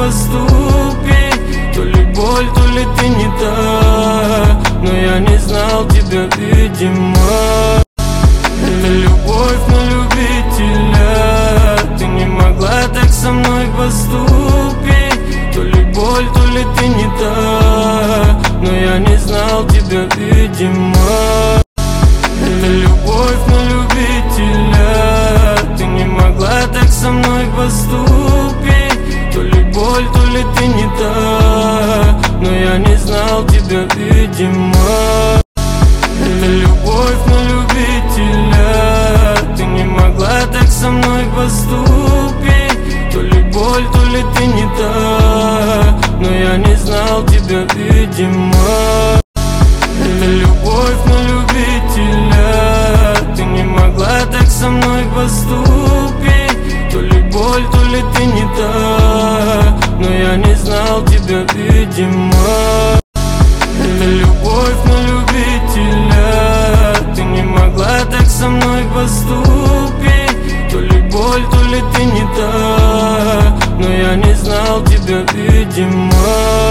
поступить. То ли боль, то ли ты не та, но я не знал тебя, видимо. Это любовь на любителя, ты не могла так со мной поступить. То ли боль, то ли ты не та, но я не знал тебя, видимо. Это любовь на любителя, ты не могла так со мной поступить. То ли боль, то ли ты не та, но я не знал тебя, видимо. Это любовь на любителя, ты не могла так со мной поступить. То ли боль, то ли ты не та, но я не знал тебя, видимо. Это любовь на любителя, ты не могла так со мной поступить. То ли боль, то ли ты не та, но я не знал тебя, видимо. Это любовь на любителя, ты не могла так со мной поступить. То ли боль, то ли ты не та, но я не знал тебя, видимо.